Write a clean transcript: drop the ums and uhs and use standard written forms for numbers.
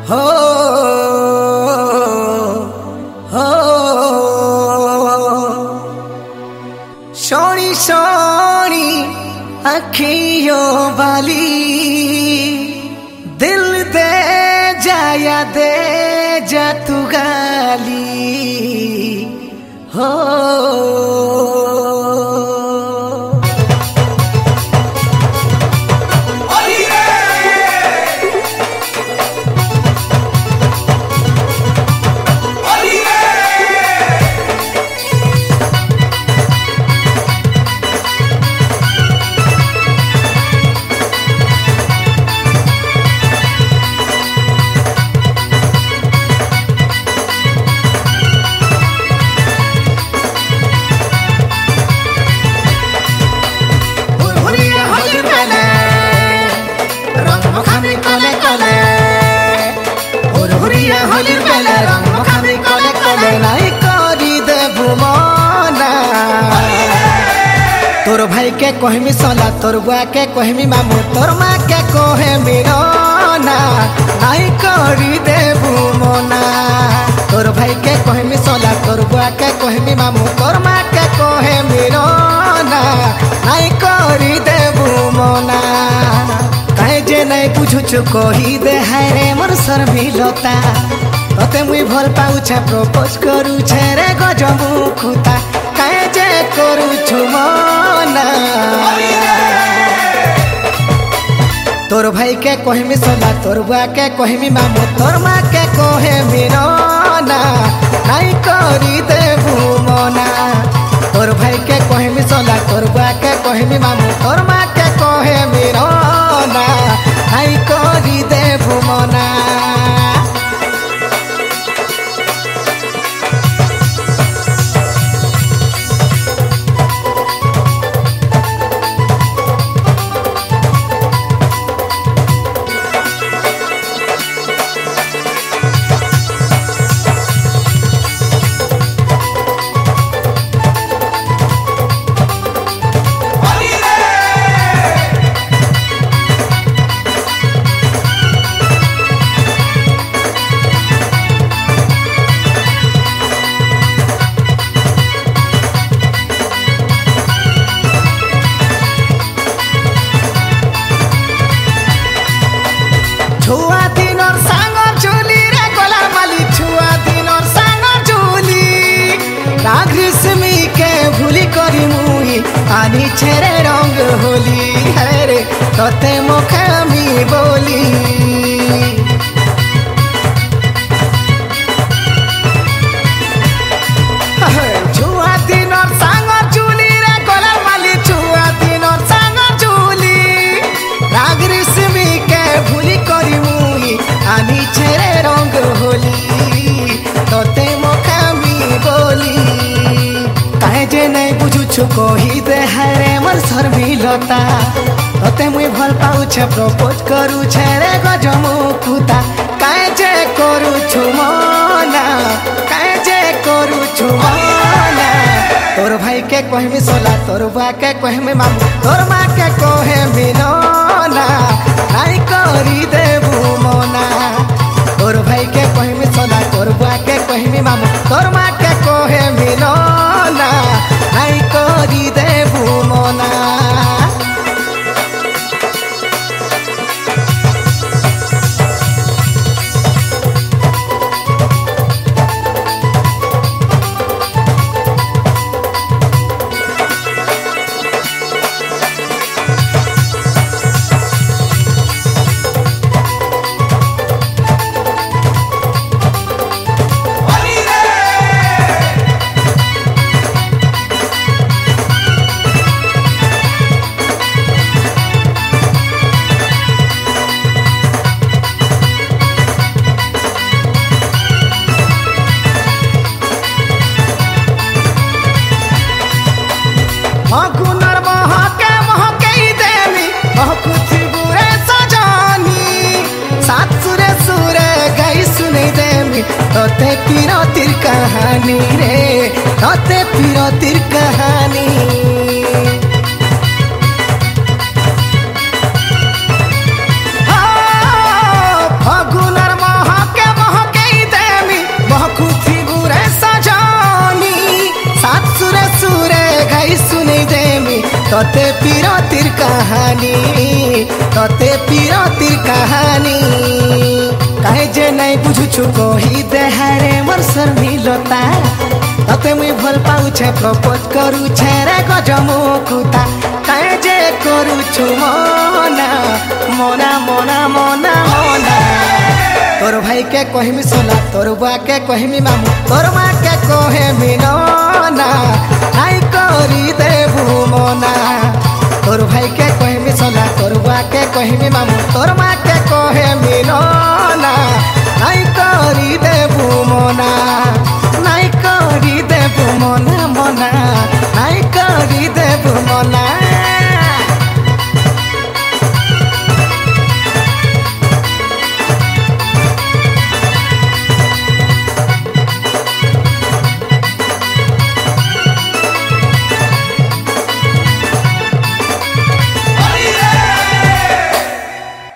हो हो सोनी सोनी अखियों वाली दिल दे जाया दे जा तू गाली हो होलिर बेले रंग मुखामी कले कले नाई करी देबु मना तोर भाई के कहमी सोला तोर बुआ के कहमी मामू तोर माँ के कहमी रोना नाई करी देबु मना तोर भाई के कहमी सोला तोर बुआ के कहमी मामू तोर माँ के कहमी रोना नाई करी देबु मना काहे जे नहीं बुझुछु कही दे हाय रे मोर सर मिलता तते मुई भल पाउछे प्रपोज करूछे रे गजबू खुता काहे जे करूछु मना तोर भाई के कहमी सोला तोर बुआ के कहमी मामू तोर माँ के कहमी रोना नाई करी देबु मना तोर भाई के कहमी सोला तोर बुआ के कहमी मामू तोर माँ के कहमी रोना नाई करी देबु मना छुआ दिनर सांगर चुली रे गलार माली छुआ दिनर सांगर चुली राग रेशमी के भूली करी मुई आनी छेरे रंग होली है रे तते मुखे मी बोली छुआ दिनर सांगर चुली रे गलार माली छुआ दिनर सांगर चुली राग रेशमी के भूली करी मुई आनी छेरे रंग होली तते मुखामी बोली काहे जे नहीं बुझुछु कही दे हाय रे मोर सर मिलता तते मुई भल पाउछे प्रपोज करूछे रे गजमु खुता काहे जे करूछु मना काहे जे करूछु मना तोर भाई के कहमी सोला तोर बुआ के कहमी मामू तोर माँ के कहमी रोना नाई करी देबु मना तोर भाई के कहमी सोला तोर बुआ के कहमी मामू तोर माँ के कहमी रोना नाई करी देबु मना गुनर महके महके देवी बहुत बुरे सजानी सात सुरे सुरे गई सुने देवी तोते पीरतिर कहानी रे तोते पीरतिर कहानी गुनर महके तते पीरतिर कहानी तते पीरतिर कहानी कहे जे नहीं बुझुछु कही देहारे मोर शर्मिलता तते मुई भल पाउछे प्रपोज करूछे रे गजमु कुता कहे जे करूछु मना मना मना मना मना तोर भाई के कहमी सोना तोर बुआ के कहमी मामू तोर माँ के कहमी नना आई करी देबू मना तोर भाई के कहमी सोना तोर बुआ के कहमी मामू तोर माँ के कहमी नना आई करी देबू मना नाई करी देबू मना मना नाई करी देबू मना।